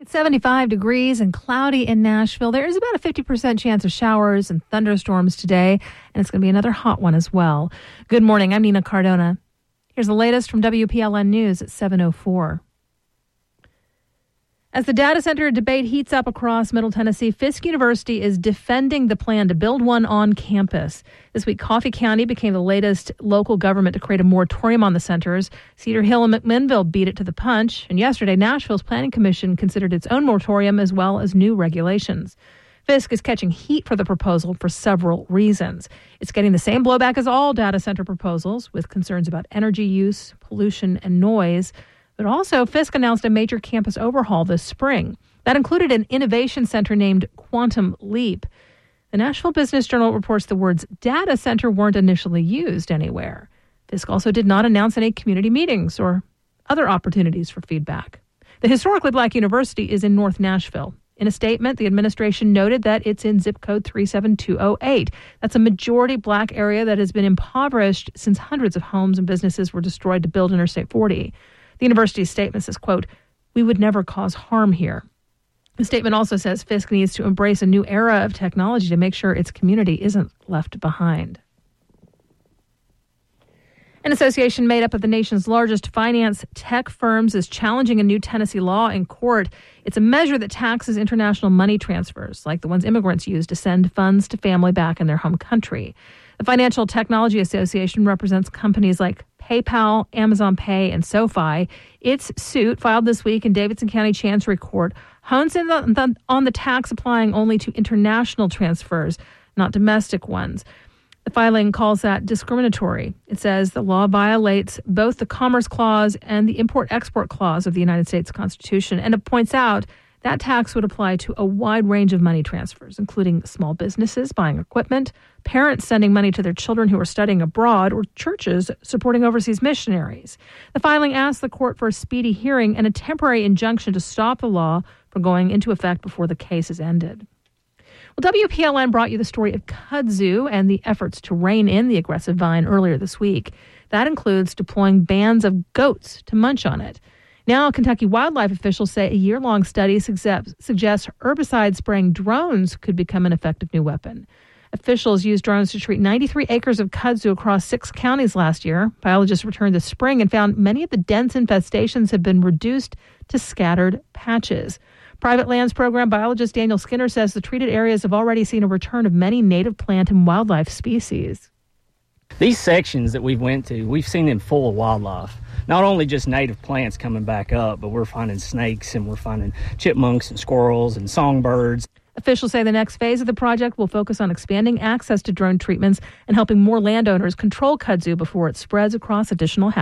It's 75 degrees and cloudy in Nashville. There is about a 50% chance of showers and thunderstorms today, and it's going to be another hot one as well. Good morning. I'm Nina Cardona. Here's the latest from WPLN News at 7:04. As the data center debate heats up across Middle Tennessee, Fisk University is defending the plan to build one on campus. This week, Coffee County became the latest local government to create a moratorium on the centers. Cedar Hill and McMinnville beat it to the punch. And yesterday, Nashville's Planning Commission considered its own moratorium as well as new regulations. Fisk is catching heat for the proposal for several reasons. It's getting the same blowback as all data center proposals, with concerns about energy use, pollution, and noise. But also, Fisk announced a major campus overhaul this spring. That included an innovation center named Quantum Leap. The Nashville Business Journal reports the words data center weren't initially used anywhere. Fisk also did not announce any community meetings or other opportunities for feedback. The historically black university is in North Nashville. In a statement, the administration noted that it's in zip code 37208. That's a majority black area that has been impoverished since hundreds of homes and businesses were destroyed to build Interstate 40. The university's statement says, quote, "We would never cause harm here." The statement also says Fisk needs to embrace a new era of technology to make sure its community isn't left behind. An association made up of the nation's largest finance tech firms is challenging a new Tennessee law in court. It's a measure that taxes international money transfers, like the ones immigrants use to send funds to family back in their home country. The Financial Technology Association represents companies like PayPal, Amazon Pay, and SoFi. Its suit, filed this week in Davidson County Chancery Court, hones in on the tax applying only to international transfers, not domestic ones. The filing calls that discriminatory. It says the law violates both the Commerce Clause and the Import-Export Clause of the United States Constitution, and it points out that tax would apply to a wide range of money transfers, including small businesses buying equipment, parents sending money to their children who are studying abroad, or churches supporting overseas missionaries. The filing asks the court for a speedy hearing and a temporary injunction to stop the law from going into effect before the case is ended. Well, WPLN brought you the story of kudzu and the efforts to rein in the aggressive vine earlier this week. That includes deploying bands of goats to munch on it. Now, Kentucky wildlife officials say a year-long study suggests herbicide-spraying drones could become an effective new weapon. Officials used drones to treat 93 acres of kudzu across 6 counties last year. Biologists returned this spring and found many of the dense infestations have been reduced to scattered patches. Private Lands Program biologist Daniel Skinner says the treated areas have already seen a return of many native plant and wildlife species. These sections that we've seen them full of wildlife. Not only just native plants coming back up, but we're finding snakes and we're finding chipmunks and squirrels and songbirds. Officials say the next phase of the project will focus on expanding access to drone treatments and helping more landowners control kudzu before it spreads across additional